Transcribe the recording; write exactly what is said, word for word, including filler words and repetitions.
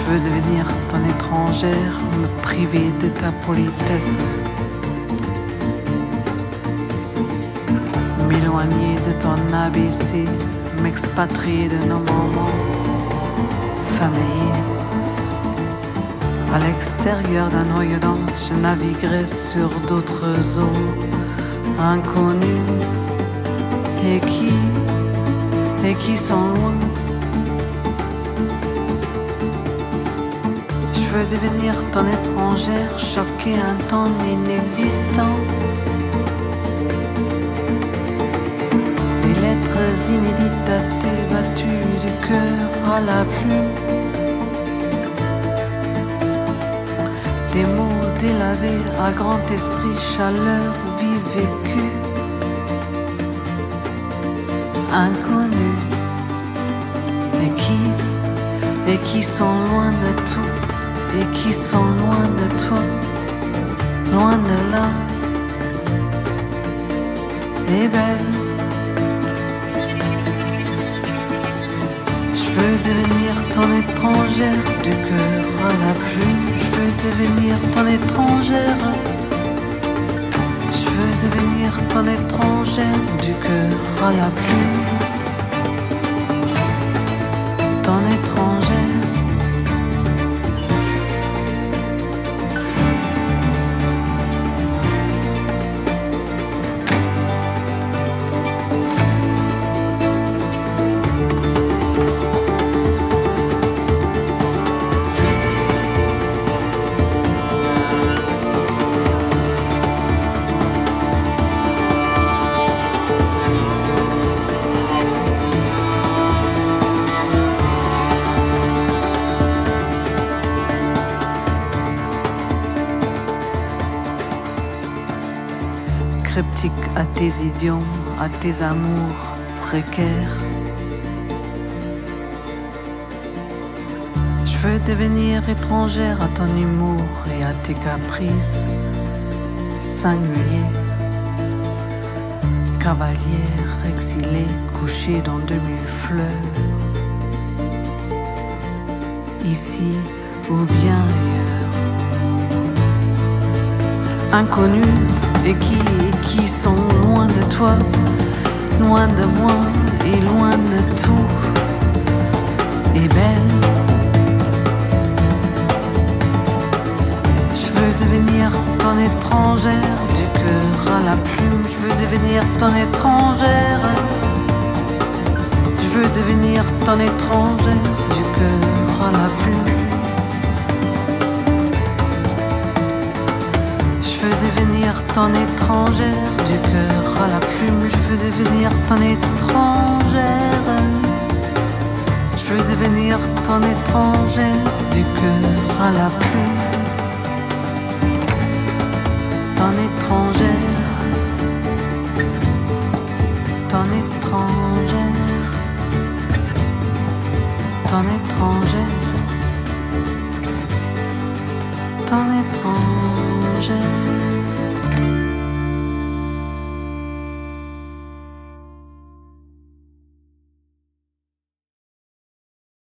veux devenir ton étrangère, me priver de ta politesse, m'éloigner de ton A B C, m'expatrier de nos moments familiers. À l'extérieur d'un noyau dense, je naviguerai sur d'autres eaux inconnues et qui, et qui sont loin. Je veux devenir ton étrangère, choquer un temps inexistant. Des lettres inédites datées, battues du cœur à la plume. Des mots délavés à grand esprit, chaleur, vie vécue, inconnus, et qui, et qui sont loin de tout, et qui sont loin de toi, loin de là, et belle. Je veux devenir ton étrangère, du cœur à la plume. Je veux devenir ton étrangère. Je veux devenir ton étrangère, du cœur à la plume. Ton étrangère. Cryptique à tes idiomes, à tes amours précaires. Je veux devenir étrangère à ton humour et à tes caprices singuliers. Cavalière exilée, couchée dans demi-fleurs. Ici ou bien ailleurs. Inconnus et qui, et qui sont loin de toi, loin de moi et loin de tout, et belle. Je veux devenir ton étrangère, du cœur à la plume. Je veux devenir ton étrangère. Je veux devenir ton étrangère, du cœur à la plume. Je veux devenir ton étrangère, du cœur à la plume. Je veux devenir ton étrangère. Je veux devenir ton étrangère, du cœur à la plume. Ton étrangère. Ton étrangère. Ton étrangère. Ton étrangère.